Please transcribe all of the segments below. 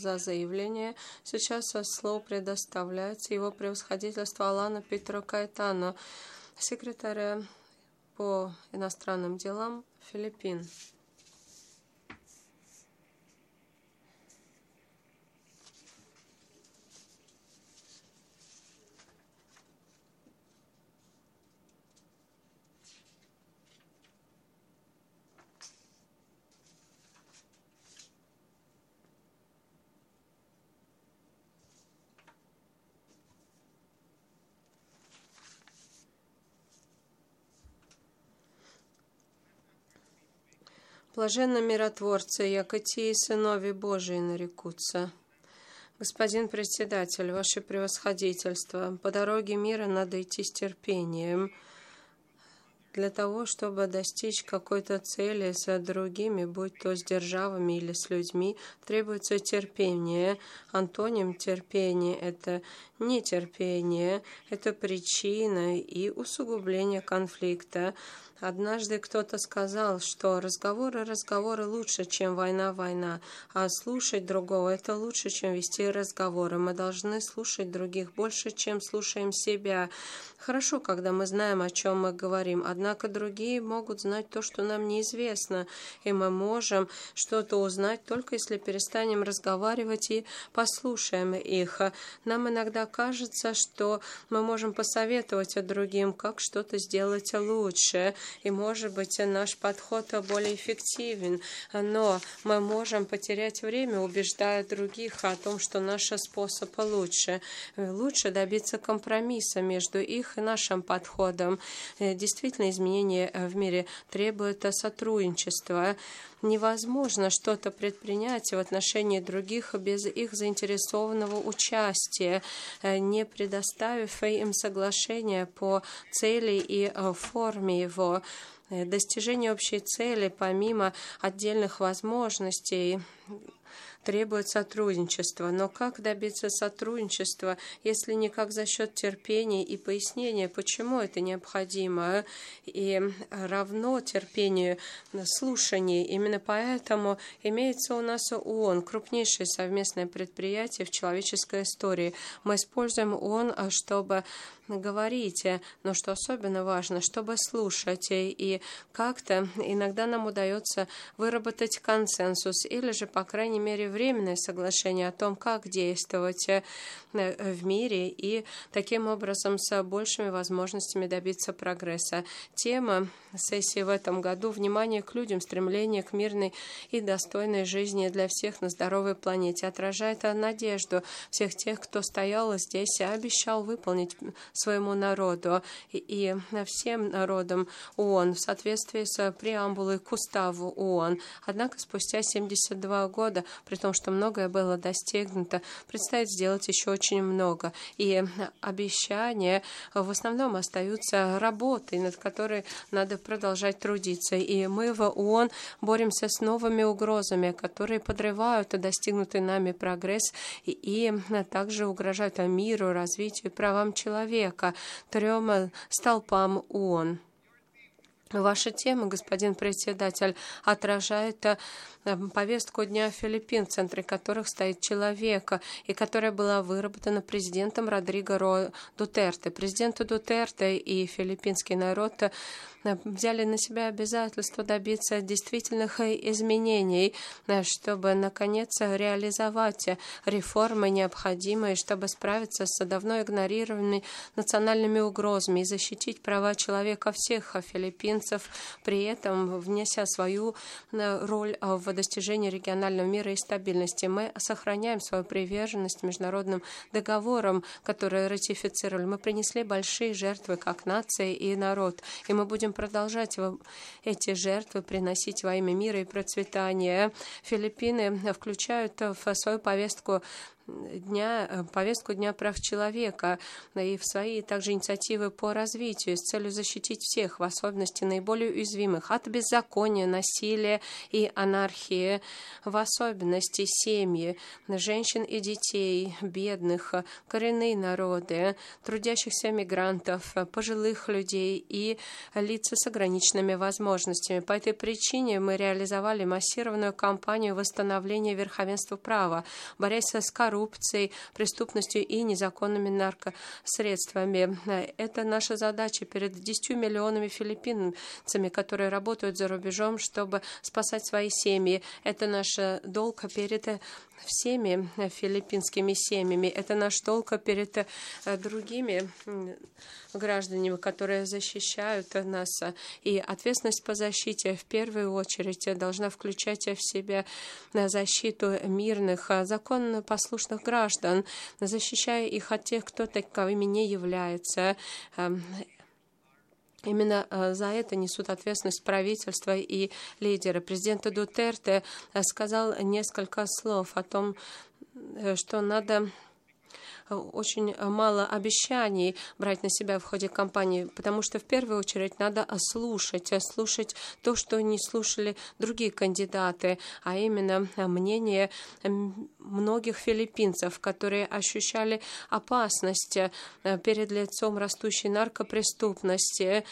за заявление. Сейчас слово предоставляется его превосходительству Алану Питеру Кайтану, секретаря по иностранным делам Филиппин. Блаженно миротворцы, яко тии сынови Божии нарекутся. Господин председатель, ваше превосходительство, по дороге мира надо идти с терпением. Для того, чтобы достичь какой-то цели с другими, будь то с державами или с людьми, требуется терпение. Антоним терпения – это нетерпение, это причина и усугубление конфликта. Однажды кто-то сказал, что разговоры лучше, чем война, а слушать другого – это лучше, чем вести разговоры. Мы должны слушать других больше, чем слушаем себя. Хорошо, когда мы знаем, о чем мы говорим, однако другие могут знать то, что нам неизвестно, и мы можем что-то узнать только если перестанем разговаривать и послушаем их. Нам иногда кажется, что мы можем посоветовать другим, как что-то сделать лучше, и, может быть, наш подход более эффективен, но мы можем потерять время, убеждая других о том, что наш способ лучше. Лучше добиться компромисса между их и нашим подходом. Действительно, изменения в мире требуют сотрудничества. Невозможно что-то предпринять в отношении других без их заинтересованного участия, не предоставив им соглашения по цели и форме его. Достижение общей цели, помимо отдельных возможностей, требует сотрудничества. Но как добиться сотрудничества, если никак за счет терпения и пояснения, почему это необходимо, и равно терпению слушания. Именно поэтому имеется у нас ООН, крупнейшее совместное предприятие в человеческой истории. Мы используем ООН, чтобы говорить, но что особенно важно, чтобы слушать. И как-то иногда нам удается выработать консенсус или же, по крайней мере, временное соглашение о том, как действовать в мире и таким образом с большими возможностями добиться прогресса. Тема сессии в этом году – внимание к людям, стремление к мирной и достойной жизни для всех на здоровой планете, отражает надежду всех тех, кто стоял здесь и обещал выполнить своему народу и всем народам ООН в соответствии с преамбулой к уставу ООН. Однако спустя 72 года, при том, что многое было достигнуто, предстоит сделать еще очень много. И обещания в основном остаются работой, над которой надо продолжать трудиться. И мы в ООН боремся с новыми угрозами, которые подрывают достигнутый нами прогресс и также угрожают миру, развитию и правам человека, трем столпам ООН. Ваша тема, господин председатель, отражает повестку Дня Филиппин, в центре которых стоит человек, и которая была выработана президентом Родриго Дутерте. Президент Дутерте и филиппинский народ взяли на себя обязательство добиться действительных изменений, чтобы, наконец, реализовать реформы, необходимые, чтобы справиться с давно игнорированными национальными угрозами и защитить права человека всех филиппинцев, при этом внеся свою роль в достижении регионального мира и стабильности. Мы сохраняем свою приверженность международным договорам, которые ратифицировали. Мы принесли большие жертвы как нация и народ, и мы будем продолжать эти жертвы приносить во имя мира и процветания. Филиппины включают в свою повестку повестку Дня прав человека и в свои также инициативы по развитию с целью защитить всех, в особенности наиболее уязвимых, от беззакония, насилия и анархии, в особенности семьи, женщин и детей, бедных, коренные народы, трудящихся мигрантов, пожилых людей и лиц с ограниченными возможностями. По этой причине мы реализовали массированную кампанию восстановления верховенства права, борясь с коррупцией, преступностью и незаконными наркосредствами. Это наша задача перед 10 миллионами филиппинцами, которые работают за рубежом, чтобы спасать свои семьи. Это наш долг перед всеми филиппинскими семьями. Это наш долг перед другими гражданами, которые защищают нас. И ответственность по защите в первую очередь должна включать в себя защиту мирных, законопослушных граждан, защищая их от тех, кто таковыми не является. Именно за это несут ответственность правительства и лидеры. Президент Дутерте сказал несколько слов о том, что надо очень мало обещаний брать на себя в ходе кампании, потому что в первую очередь надо слушать то, что не слушали другие кандидаты, а именно мнение многих филиппинцев, которые ощущали опасность перед лицом растущей наркопреступности.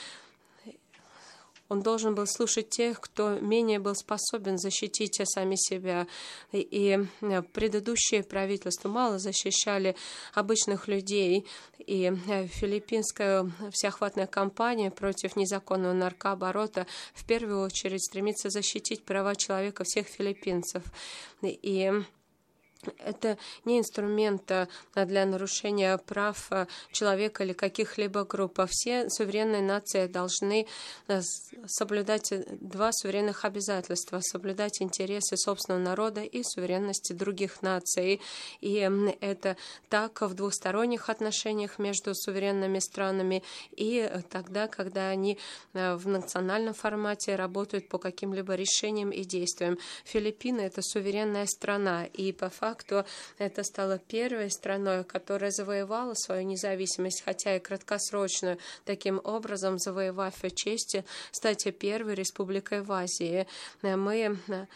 Он должен был слушать тех, кто менее был способен защитить сами себя. И предыдущие правительства мало защищали обычных людей. И филиппинская всеохватная кампания против незаконного наркооборота в первую очередь стремится защитить права человека всех филиппинцев. И это не инструмент для нарушения прав человека или каких-либо групп. Все суверенные нации должны соблюдать два суверенных обязательства: соблюдать интересы собственного народа и суверенности других наций. И это так в двухсторонних отношениях между суверенными странами и тогда, когда они в национальном формате работают по каким-либо решениям и действиям. Филиппины — это суверенная страна, и по факту это стало первой страной, которая завоевала свою независимость, хотя и краткосрочную, таким образом завоевав честь стать первой республикой в Азии. Мы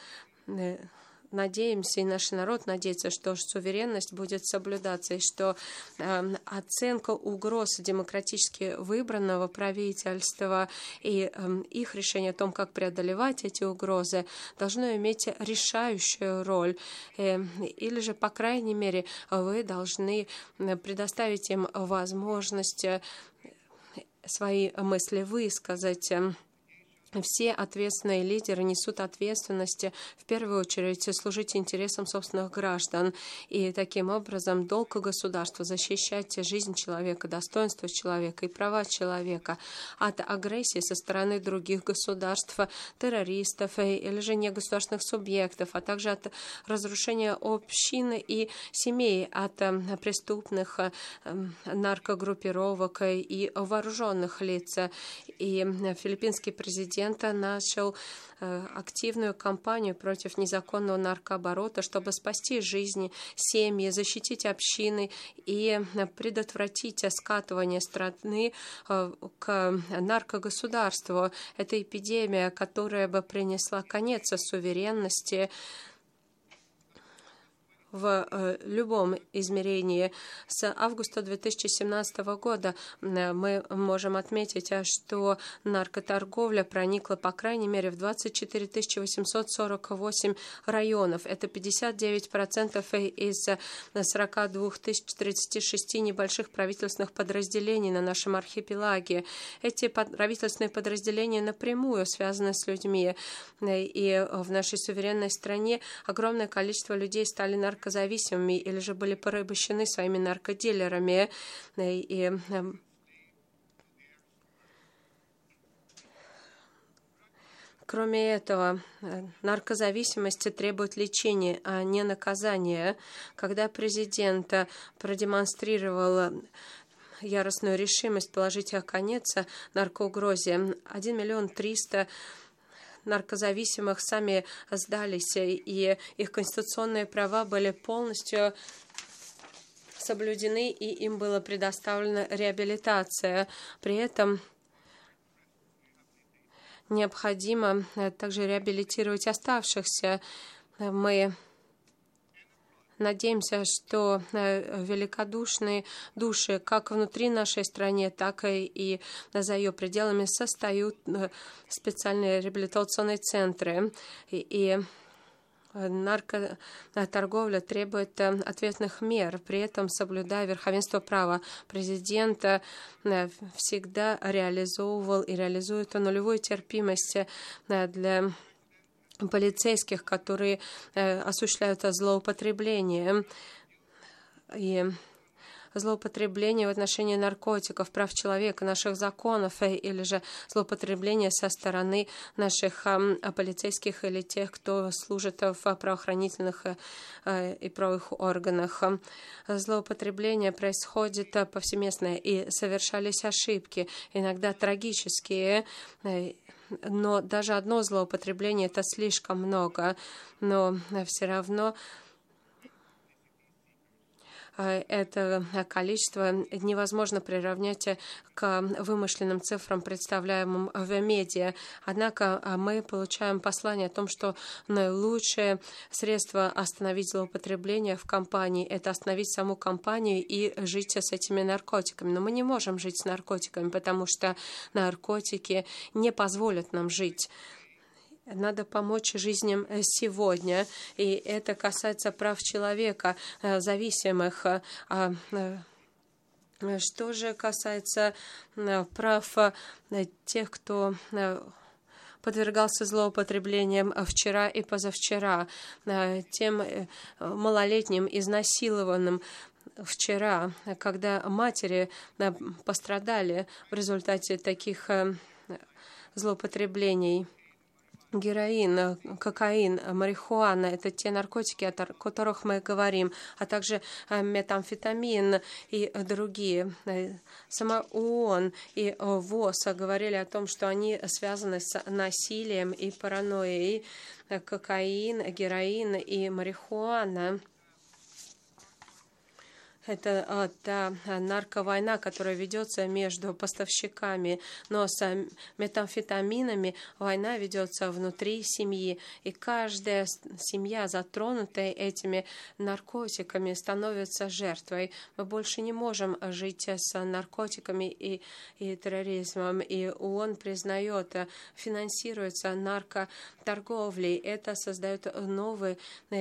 надеемся, и наш народ надеется, что суверенность будет соблюдаться, и что оценка угроз демократически выбранного правительства и их решение о том, как преодолевать эти угрозы, должно иметь решающую роль. Или же, по крайней мере, вы должны предоставить им возможность свои мысли высказать. Все ответственные лидеры несут ответственность в первую очередь служить интересам собственных граждан. И таким образом долг государства защищать жизнь человека, достоинство человека и права человека от агрессии со стороны других государств, террористов или же негосударственных субъектов, а также от разрушения общин и семей, от преступных наркогруппировок и вооруженных лиц. И филиппинский президент начал активную кампанию против незаконного наркооборота, чтобы спасти жизни, семьи, защитить общины и предотвратить скатывание страны к наркогосударству. Это эпидемия, которая бы принесла конец суверенности в любом измерении. С августа 2017 года мы можем отметить, что наркоторговля проникла, по крайней мере, в 24 848 районов. Это 59% из 42 036 небольших правительственных подразделений на нашем архипелаге. Эти правительственные подразделения напрямую связаны с людьми. И в нашей суверенной стране огромное количество людей стали наркозависимыми или же были порабощены своими наркодилерами. И кроме этого, наркозависимость требует лечения, а не наказания. Когда президент продемонстрировал яростную решимость положить конец наркоугрозе, 1 300 000 наркозависимых сами сдались, и их конституционные права были полностью соблюдены, и им была предоставлена реабилитация. При этом необходимо также реабилитировать оставшихся. Мы надеемся, что великодушные души как внутри нашей страны, так и за ее пределами создают специальные реабилитационные центры. И наркоторговля требует ответных мер, при этом соблюдая верховенство права. Президент всегда реализовывал и реализует нулевую терпимость для полицейских, которые осуществляют злоупотребление. И злоупотребление в отношении наркотиков, прав человека, наших законов, или же злоупотребление со стороны наших полицейских или тех, кто служит в правоохранительных и правовых органах. Злоупотребление происходит повсеместно, и совершались ошибки, иногда трагические, но даже одно злоупотребление — это слишком много, но все равно это количество невозможно приравнять к вымышленным цифрам, представляемым в медиа. Однако мы получаем послание о том, что наилучшее средство остановить злоупотребление в компании — это остановить саму компанию и жить с этими наркотиками. Но мы не можем жить с наркотиками, потому что наркотики не позволят нам жить. Надо помочь жизням сегодня, и это касается прав человека, зависимых. Что же касается прав тех, кто подвергался злоупотреблениям вчера и позавчера, тем малолетним изнасилованным вчера, когда матери пострадали в результате таких злоупотреблений. Героин, кокаин, марихуана — это те наркотики, о которых мы говорим, а также метамфетамин и другие. Сама ООН и ВОЗ говорили о том, что они связаны с насилием и паранойей. Кокаин, героин и марихуана — это та нарковойна, которая ведется между поставщиками, но с метамфетаминами война ведется внутри семьи, и каждая семья, затронутая этими наркотиками, становится жертвой. Мы больше не можем жить с наркотиками и терроризмом, и ООН признает, финансируется наркоторговлей. Это создает новые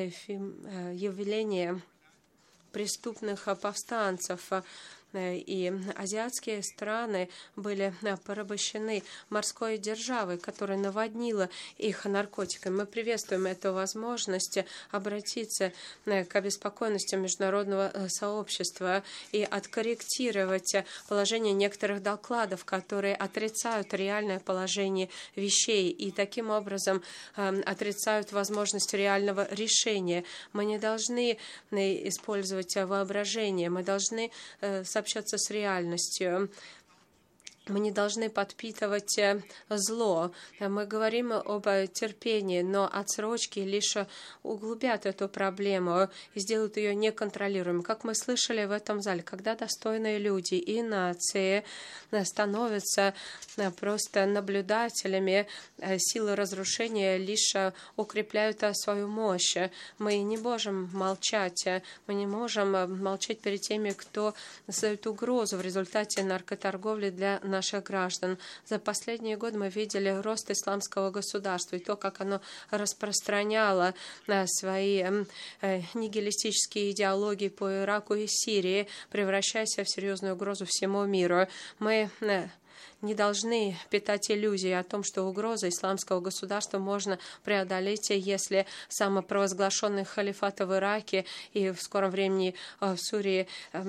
явления преступных повстанцев, и азиатские страны были порабощены морской державой, которая наводнила их наркотиками. Мы приветствуем эту возможность обратиться к обеспокоенности международного сообщества и откорректировать положение некоторых докладов, которые отрицают реальное положение вещей и таким образом отрицают возможность реального решения. Мы не должны использовать воображение, мы должны общаться с реальностью. Мы не должны подпитывать зло. Мы говорим об терпении, но отсрочки лишь углубят эту проблему и сделают ее неконтролируемой. Как мы слышали в этом зале, когда достойные люди и нации становятся просто наблюдателями, силы разрушения лишь укрепляют свою мощь. Мы не можем молчать. Мы не можем молчать перед теми, кто создает угрозу в результате наркоторговли для наших граждан. За последние годы мы видели рост исламского государства и то, как оно распространяло свои нигилистические идеологии по Ираку и Сирии, превращаясь в серьезную угрозу всему миру. Мы не должны питать иллюзии о том, что угрозу исламского государства можно преодолеть, если самопровозглашенный халифат в Ираке и в скором времени в Сирии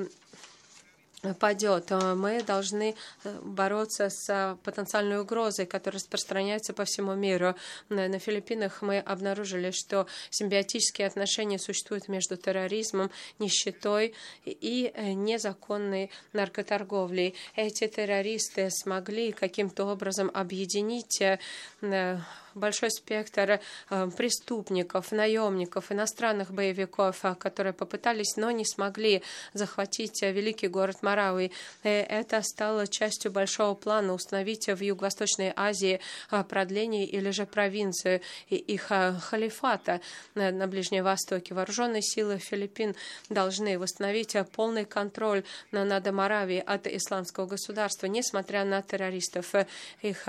падет. Мы должны бороться с потенциальной угрозой, которая распространяется по всему миру. На Филиппинах мы обнаружили, что симбиотические отношения существуют между терроризмом, нищетой и незаконной наркоторговлей. Эти террористы смогли каким-то образом объединить большой спектр преступников, наемников, иностранных боевиков, которые попытались, но не смогли захватить великий город Марауи. Это стало частью большого плана установить в Юго-Восточной Азии продление или же провинцию их халифата на Ближнем Востоке. Вооруженные силы Филиппин должны восстановить полный контроль над Моравией от исламского государства, несмотря на террористов. Их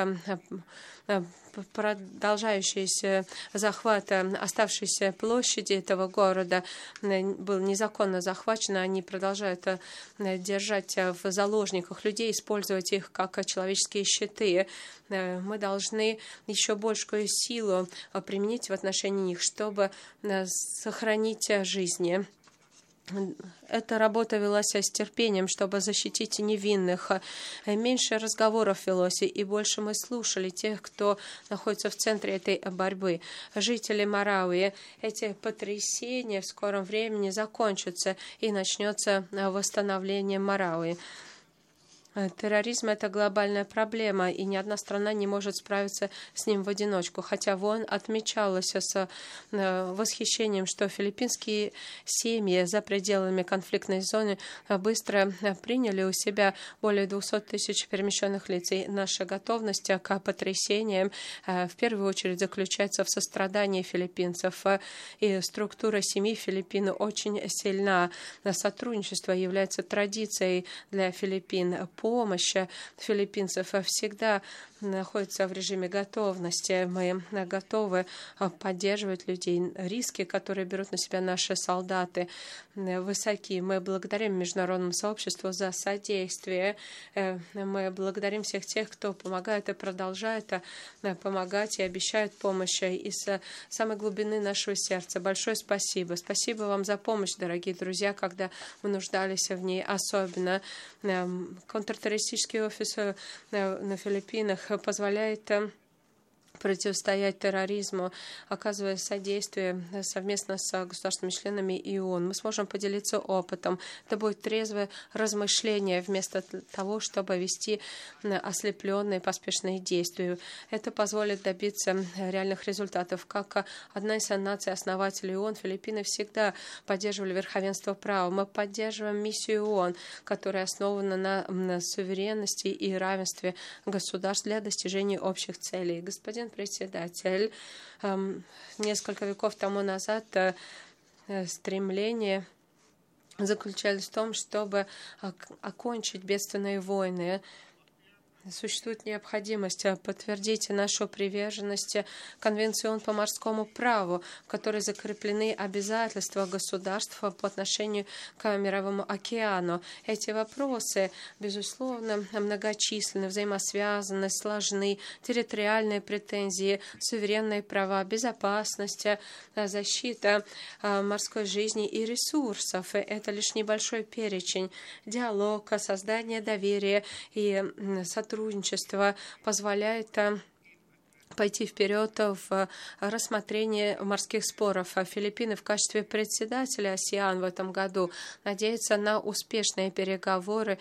продолжающийся захват оставшейся площади этого города был незаконно захвачен. Они продолжают держать в заложниках людей, использовать их как человеческие щиты. Мы должны еще большую силу применить в отношении них, чтобы сохранить жизни. Эта работа велась с терпением, чтобы защитить невинных. Меньше разговоров велось, и больше мы слушали тех, кто находится в центре этой борьбы. Жители Марауи, эти потрясения в скором времени закончатся, и начнется восстановление Марауи. Терроризм – это глобальная проблема, и ни одна страна не может справиться с ним в одиночку. Хотя ВОН отмечалось с восхищением, что филиппинские семьи за пределами конфликтной зоны быстро приняли у себя более 200 тысяч перемещенных лиц. И наша готовность к потрясениям в первую очередь заключается в сострадании филиппинцев. И структура семьи Филиппин очень сильна. Сотрудничество является традицией для Филиппин. Помощь филиппинцев всегда находится в режиме готовности. Мы готовы поддерживать людей. Риски, которые берут на себя наши солдаты, высоки. Мы благодарим международному сообществу за содействие. Мы благодарим всех тех, кто помогает и продолжает помогать и обещает помощь из самой глубины нашего сердца. Большое спасибо. Спасибо вам за помощь, дорогие друзья, когда мы нуждались в ней особенно. Контртеррористический офис на Филиппинах позволяет противостоять терроризму, оказывая содействие совместно с государственными членами ООН. Мы сможем поделиться опытом. Это будет трезвое размышление вместо того, чтобы вести ослепленные поспешные действия. Это позволит добиться реальных результатов. Как одна из наций-основателей ООН, Филиппины всегда поддерживали верховенство права. Мы поддерживаем миссию ООН, которая основана на суверенности и равенстве государств для достижения общих целей. Господин председатель, несколько веков тому назад стремление заключались в том, чтобы окончить бедственные войны. Существует необходимость подтвердить нашу приверженность Конвенции ООН по морскому праву, в которой закреплены обязательства государств по отношению к Мировому океану. Эти вопросы, безусловно, многочисленны, взаимосвязаны, сложны. Территориальные претензии, суверенные права, безопасность, защита морской жизни и ресурсов. Это лишь небольшой перечень. Диалог, создание доверия и сотрудничество позволяет пойти вперед в рассмотрении морских споров. Филиппины в качестве председателя АСЕАН в этом году надеются на успешные переговоры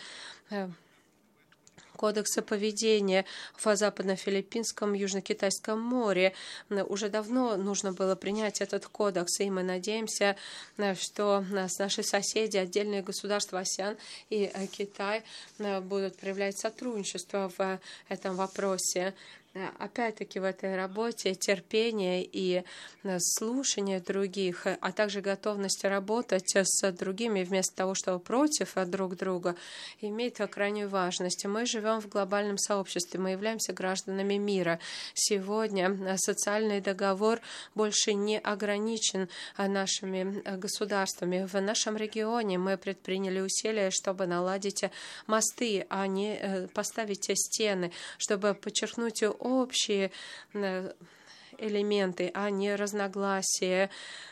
Кодекса поведения в Западно-Филиппинском Южно-Китайском море. Уже давно нужно было принять этот кодекс, и мы надеемся, что наши соседи, отдельные государства АСЕАН и Китай будут проявлять сотрудничество в этом вопросе. Опять-таки в этой работе терпение и слушание других, а также готовность работать с другими вместо того, чтобы против друг друга, имеет крайнюю важность. Мы живем в глобальном сообществе, мы являемся гражданами мира. Сегодня социальный договор больше не ограничен нашими государствами. В нашем регионе мы предприняли усилия, чтобы наладить мосты, а не поставить стены, чтобы подчеркнуть общие элементы, а не разногласия.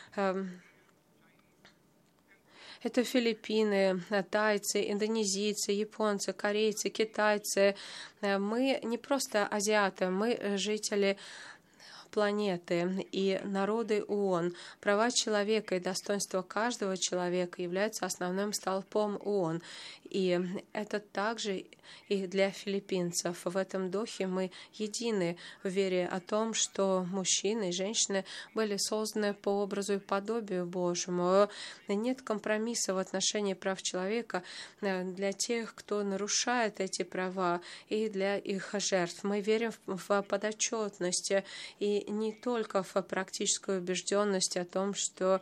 Это Филиппины, тайцы, индонезийцы, японцы, корейцы, китайцы. Мы не просто азиаты, мы жители планеты и народы ООН. Права человека и достоинство каждого человека являются основным столпом ООН. И это также и для филиппинцев. В этом духе мы едины в вере о том, что мужчины и женщины были созданы по образу и подобию Божьему. Нет компромисса в отношении прав человека для тех, кто нарушает эти права, и для их жертв. Мы верим в подотчетность и не только в практическую убежденность о том, что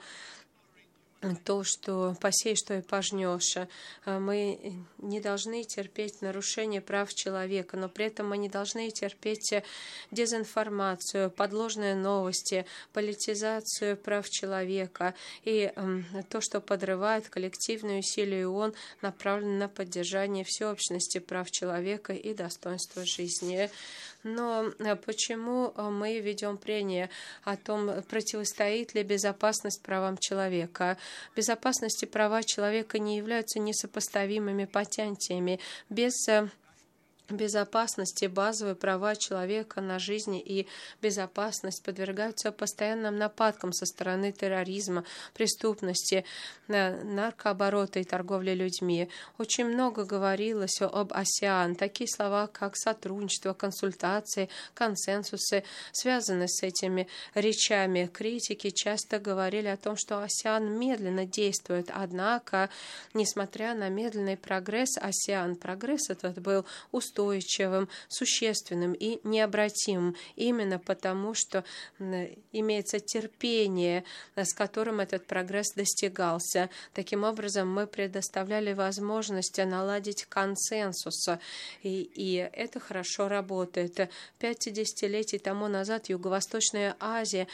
то, что посеешь, то и пожнешь. Мы не должны терпеть нарушение прав человека, но при этом мы не должны терпеть дезинформацию, подложные новости, политизацию прав человека и то, что подрывает коллективные усилия ООН, направленные на поддержание всеобщности прав человека и достоинства жизни. Но почему мы ведем прения о том, противостоит ли безопасность правам человека? Безопасность и права человека не являются несопоставимыми понятиями. Без безопасности базовые права человека на жизнь и безопасность подвергаются постоянным нападкам со стороны терроризма, преступности, наркооборота и торговли людьми. Очень много говорилось об АСЕАН. Такие слова, как сотрудничество, консультации, консенсусы, связаны с этими речами. Критики часто говорили о том, что АСЕАН медленно действует. Однако, несмотря на медленный прогресс АСЕАН, прогресс этот был устойчивым, существенным и необратимым, именно потому, что имеется терпение, с которым этот прогресс достигался. Таким образом, мы предоставляли возможность наладить консенсус, и это хорошо работает. 5 десятилетий тому назад Юго-Восточная Азия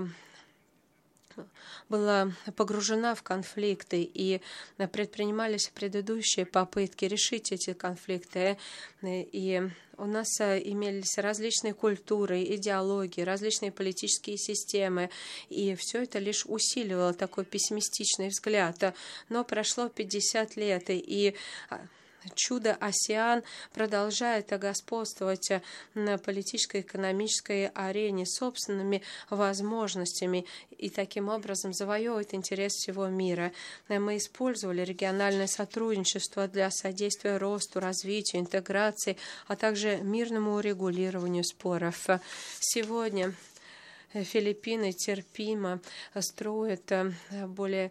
была погружена в конфликты, и предпринимались предыдущие попытки решить эти конфликты. И у нас имелись различные культуры, идеологии, различные политические системы, и все это лишь усиливало такой пессимистичный взгляд. Но прошло 50 лет, и чудо АСЕАН продолжает господствовать на политической и экономической арене собственными возможностями и таким образом завоевывает интерес всего мира. Мы использовали региональное сотрудничество для содействия росту, развитию, интеграции, а также мирному урегулированию споров. Сегодня Филиппины терпимо строят более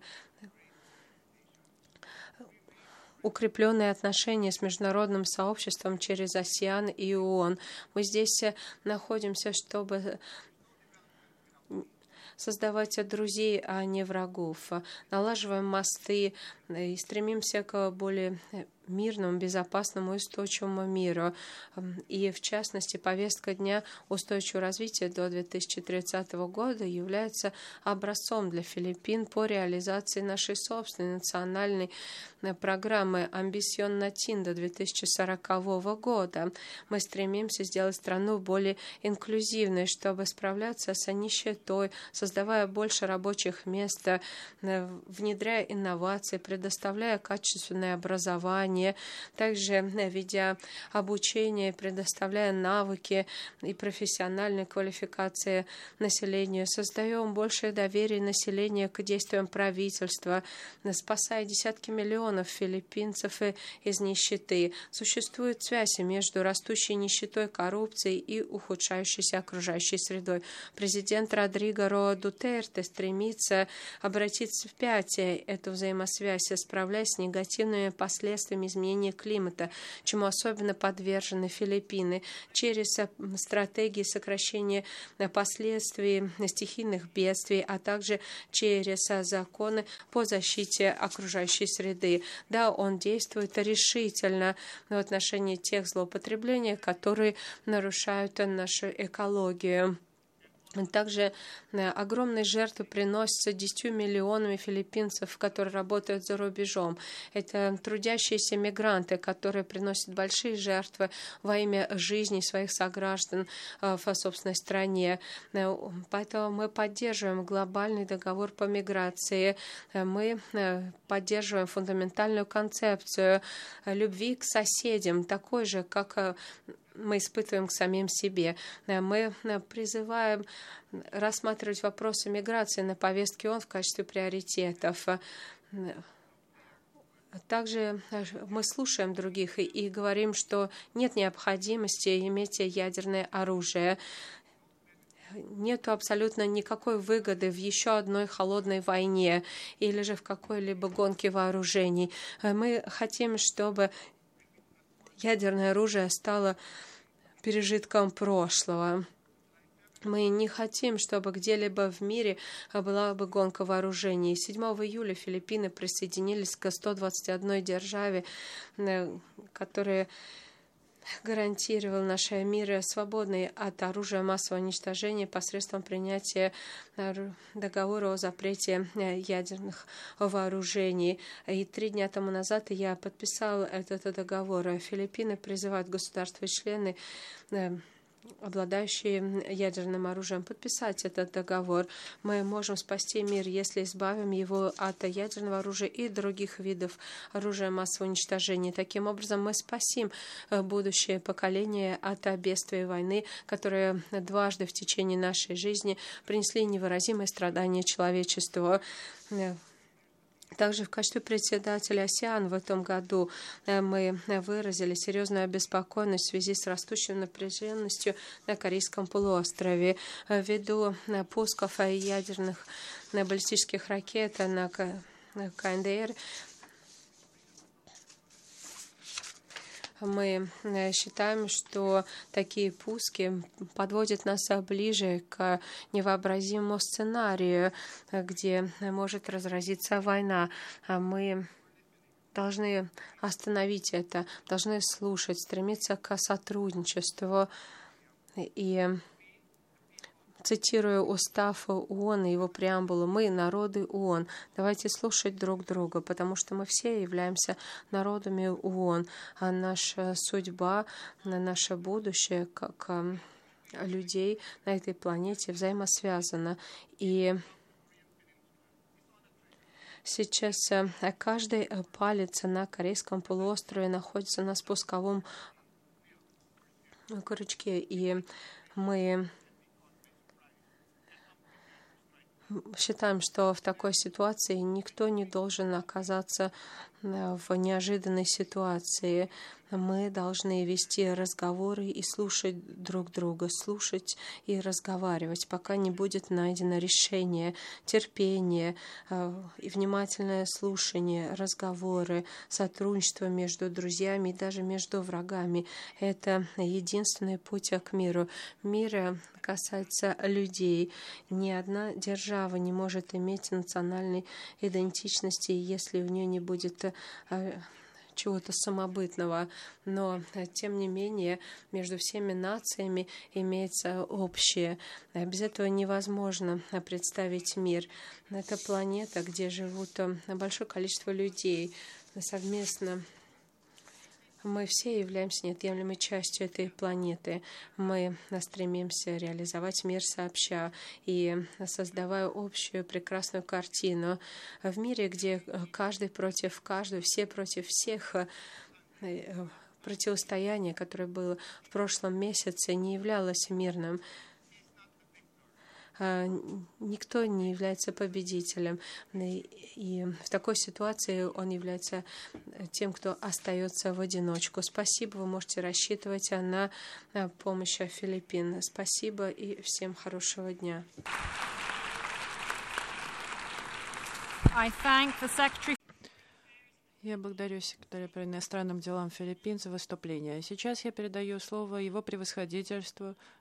укрепленные отношения с международным сообществом через АСЕАН и ООН. Мы здесь находимся, чтобы создавать друзей, а не врагов. Налаживаем мосты и стремимся к более мирному, безопасному и устойчивому миру. И, в частности, повестка дня устойчивого развития до 2030 года является образцом для Филиппин по реализации нашей собственной национальной программы «Амбисион Натин» до 2040 года. Мы стремимся сделать страну более инклюзивной, чтобы справляться с нищетой, создавая больше рабочих мест, внедряя инновации, предоставляя качественное образование, также ведя обучение, предоставляя навыки и профессиональные квалификации населению. Создаем большее доверие населения к действиям правительства, спасая десятки миллионов филиппинцев из нищеты. Существует связь между растущей нищетой, коррупцией и ухудшающейся окружающей средой. Президент Родриго Роа Дутерте стремится обратить вспять эту взаимосвязь, справляясь с негативными последствиями изменения климата, чему особенно подвержены Филиппины, через стратегии сокращения последствий стихийных бедствий, а также через законы по защите окружающей среды. Да, он действует решительно в отношении тех злоупотреблений, которые нарушают нашу экологию. Также огромные жертвы приносятся 10 миллионами филиппинцев, которые работают за рубежом. Это трудящиеся мигранты, которые приносят большие жертвы во имя жизни своих сограждан в собственной стране. Поэтому мы поддерживаем глобальный договор по миграции. Мы поддерживаем фундаментальную концепцию любви к соседям, такой же, как мы испытываем к самим себе. Мы призываем рассматривать вопросы миграции на повестке ООН в качестве приоритетов. Также мы слушаем других и говорим, что нет необходимости иметь ядерное оружие. Нет абсолютно никакой выгоды в еще одной холодной войне или же в какой-либо гонке вооружений. Мы хотим, чтобы ядерное оружие стало пережитком прошлого. Мы не хотим, чтобы где-либо в мире была бы гонка вооружений. 7 июля Филиппины присоединились к 121 державе, которая гарантировала нашей мире свободный от оружия массового уничтожения посредством принятия договора о запрете ядерных вооружений. И 3 дня тому назад я подписала этот договор. Филиппины призывают государства и члены, обладающие ядерным оружием, подписать этот договор. Мы можем спасти мир, если избавим его от ядерного оружия и других видов оружия массового уничтожения. Таким образом, мы спасим будущее поколение от бедствия войны, которые дважды в течение нашей жизни принесли невыразимые страдания человечеству. Также в качестве председателя АСЕАН в этом году мы выразили серьезную обеспокоенность в связи с растущей напряженностью на Корейском полуострове. Ввиду пусков ядерных баллистических ракет на КНДР, мы считаем, что такие пуски подводят нас ближе к невообразимому сценарию, где может разразиться война. Мы должны остановить это, должны слушать, стремиться к сотрудничеству. И цитирую устав ООН и его преамбулу: «Мы народы ООН». Давайте слушать друг друга, потому что мы все являемся народами ООН, а наша судьба, наше будущее как людей на этой планете взаимосвязано. И сейчас каждый палец на Корейском полуострове находится на спусковом крючке, и мы считаем, что в такой ситуации никто не должен оказаться в неожиданной ситуации. Мы должны вести разговоры и слушать друг друга, слушать и разговаривать, пока не будет найдено решение. Терпение и внимательное слушание, разговоры, сотрудничество между друзьями и даже между врагами — это единственный путь к миру. Мир касается людей. Ни одна держава не может иметь национальной идентичности, если у нее не будет чего-то самобытного, но, тем не менее, между всеми нациями имеется общее. Без этого невозможно представить мир. Это планета, где живут большое количество людей совместно. Мы все являемся неотъемлемой частью этой планеты. Мы стремимся реализовать мир сообща и создавая общую прекрасную картину. В мире, где каждый против каждого, все против всех, противостояние, которое было в прошлом месяце, не являлось мирным. Никто не является победителем. И в такой ситуации он является тем, кто остается в одиночку. Спасибо, вы можете рассчитывать на помощь Филиппин. Спасибо и всем хорошего дня. Я благодарю секретаря по иностранным делам Филиппин за выступление. Сейчас я передаю слово его превосходительству